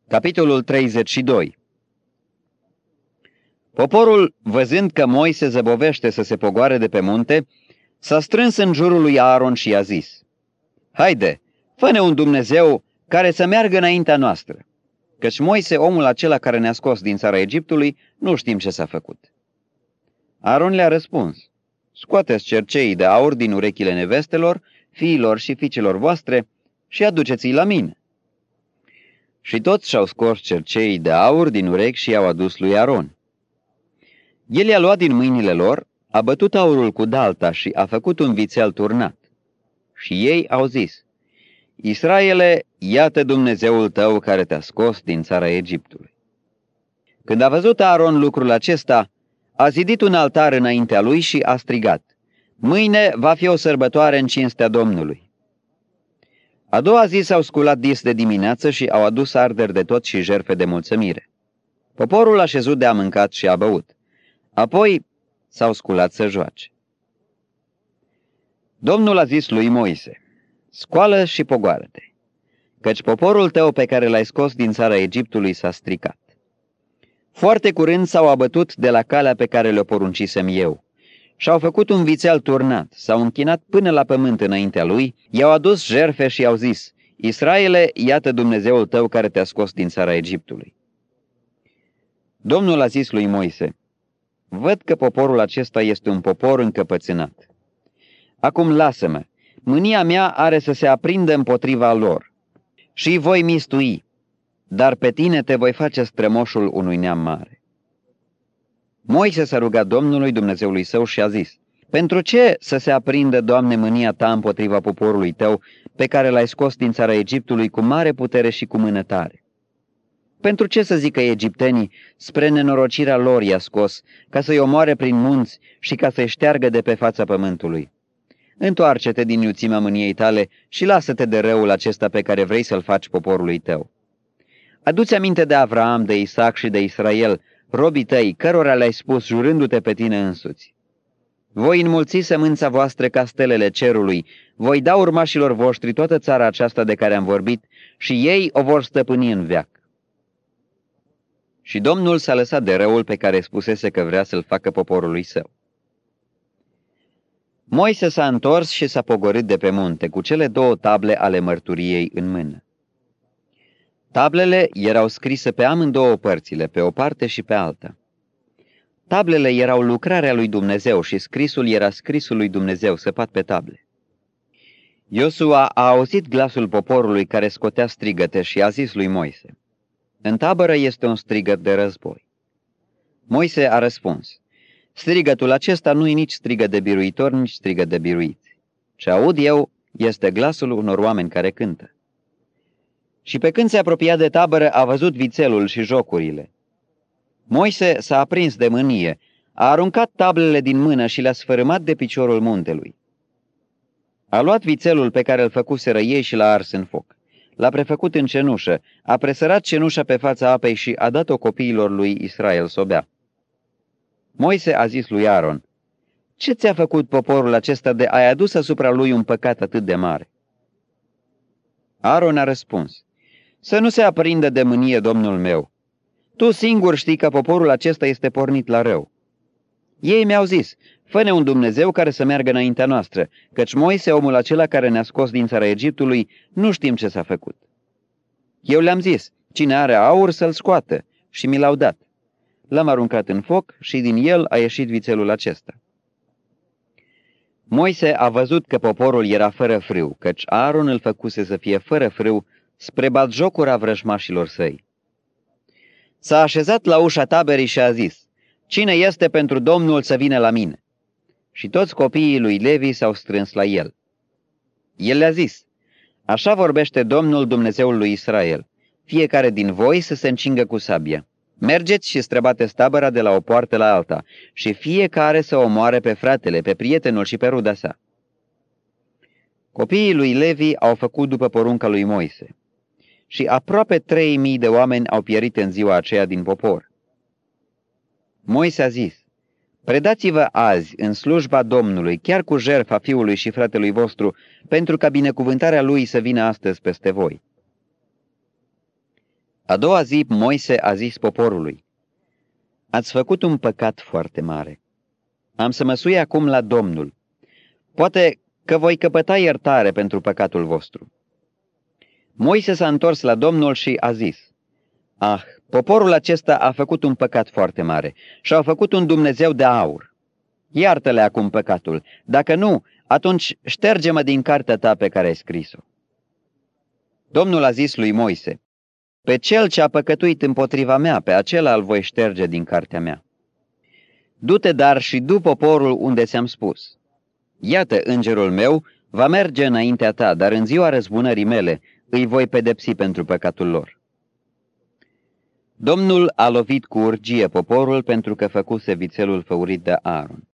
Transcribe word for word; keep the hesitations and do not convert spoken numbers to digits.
Capitolul treizeci și doi. Poporul, văzând că Moise zăbovește să se pogoare de pe munte, s-a strâns în jurul lui Aaron și i-a zis: „Haide, fă-ne un Dumnezeu care să meargă înaintea noastră, căci Moise, omul acela care ne-a scos din țara Egiptului, nu știm ce s-a făcut.” Aaron le-a răspuns: „Scoateți cerceii de aur din urechile nevestelor, fiilor și fiicelor voastre și aduceți-i la mine.” Și toți și-au scos cerceii de aur din urechi și i-au adus lui Aaron. El i-a luat din mâinile lor, a bătut aurul cu dalta și a făcut un vițel turnat. Și ei au zis: „Israele, iată Dumnezeul tău care te-a scos din țara Egiptului.” Când a văzut Aaron lucrul acesta, a zidit un altar înaintea lui și a strigat: „Mâine va fi o sărbătoare în cinstea Domnului.” A doua zi s-au sculat dis de dimineață și au adus arderi de tot și jertfe de mulțumire. Poporul a șezut de a mâncat și a băut. Apoi s-au sculat să joace. Domnul a zis lui Moise: „Scoală și pogoară-te, căci poporul tău pe care l-ai scos din țara Egiptului s-a stricat.” Foarte curând s-au abătut de la calea pe care le-o poruncisem eu. Și-au făcut un vițel turnat, s-au închinat până la pământ înaintea lui, i-au adus jertfe și i-au zis: „Israele, iată Dumnezeul tău care te-a scos din țara Egiptului.” Domnul a zis lui Moise: „Văd că poporul acesta este un popor încăpățânat. Acum lasă-mă, mânia mea are să se aprindă împotriva lor și îi voi mistui, dar pe tine te voi face strămoșul unui neam mare.” Moise s-a rugat Domnului Dumnezeului său și a zis: „Pentru ce să se aprindă, Doamne, mânia ta împotriva poporului tău, pe care l-ai scos din țara Egiptului cu mare putere și cu mână tare? Pentru ce să zică egiptenii, spre nenorocirea lor i-a scos, ca să-i omoare prin munți și ca să-i șteargă de pe fața pământului? Întoarce-te din iuțimea mâniei tale și lasă-te de răul acesta pe care vrei să-l faci poporului tău. Adu-ți aminte de Avraam, de Isaac și de Israel, robii tăi, cărora le-ai spus jurându-te pe tine însuți: voi înmulți sămânța voastră ca stelele cerului, voi da urmașilor voștri toată țara aceasta de care am vorbit și ei o vor stăpâni în veac.” Și Domnul s-a lăsat de răul pe care spusese că vrea să-l facă poporului său. Moise s-a întors și s-a pogorât de pe munte cu cele două table ale mărturiei în mână. Tablele erau scrise pe amândouă părțile, pe o parte și pe alta. Tablele erau lucrarea lui Dumnezeu și scrisul era scrisul lui Dumnezeu săpat pe table. Iosua a auzit glasul poporului care scotea strigăte și a zis lui Moise: „În tabără este un strigăt de război.” Moise a răspuns: „Strigătul acesta nu-i nici strigăt de biruitori, nici strigăt de biruiți. Ce aud eu este glasul unor oameni care cântă.” Și pe când se apropia de tabără, a văzut vițelul și jocurile. Moise s-a aprins de mânie, a aruncat tablele din mână și le-a sfărâmat de piciorul muntelui. A luat vițelul pe care îl făcuseră ei și l-a ars în foc. L-a prefăcut în cenușă, a presărat cenușa pe fața apei și a dat-o copiilor lui Israel să o bea. Moise a zis lui Aaron: „Ce ți-a făcut poporul acesta de ai adus asupra lui un păcat atât de mare?” Aaron a răspuns: „Să nu se aprindă de mânie, domnul meu. Tu singur știi că poporul acesta este pornit la rău. Ei mi-au zis: fă-ne un Dumnezeu care să meargă înaintea noastră, căci Moise, omul acela care ne-a scos din țara Egiptului, nu știm ce s-a făcut.” Eu le-am zis: „Cine are aur să-l scoată”, și mi l-au dat. L-am aruncat în foc și din el a ieșit vițelul acesta. Moise a văzut că poporul era fără frâu, căci Aaron îl făcuse să fie fără frâu spre batjocura vrăjmașilor săi. S-a așezat la ușa taberii și a zis: „Cine este pentru Domnul să vină la mine?” Și toți copiii lui Levi s-au strâns la el. El le-a zis: „Așa vorbește Domnul, Dumnezeul lui Israel: fiecare din voi să se încingă cu sabia. Mergeți și străbateți tabăra de la o poartă la alta și fiecare să omoare pe fratele, pe prietenul și pe ruda sa.” Copiii lui Levi au făcut după porunca lui Moise. Și aproape trei mii de oameni au pierit în ziua aceea din popor. Moise a zis: „Predați-vă azi în slujba Domnului, chiar cu jertfa fiului și fratelui vostru, pentru ca binecuvântarea lui să vină astăzi peste voi.” A doua zi, Moise a zis poporului: ați făcut un păcat foarte mare. Am să mă sui acum la Domnul. Poate că voi căpăta iertare pentru păcatul vostru. Moise s-a întors la Domnul și a zis: ah, poporul acesta a făcut un păcat foarte mare și-au făcut un Dumnezeu de aur. Iartă-le acum păcatul, dacă nu, atunci șterge-mă din cartea ta pe care ai scris-o. Domnul a zis lui Moise: pe cel ce a păcătuit împotriva mea, pe acela îl voi șterge din cartea mea. Du-te dar și du poporul unde ți-am spus. Iată, îngerul meu va merge înaintea ta, dar în ziua răzbunării mele îi voi pedepsi pentru păcatul lor. Domnul a lovit cu urgie poporul pentru că făcuse vițelul făurit de Aaron.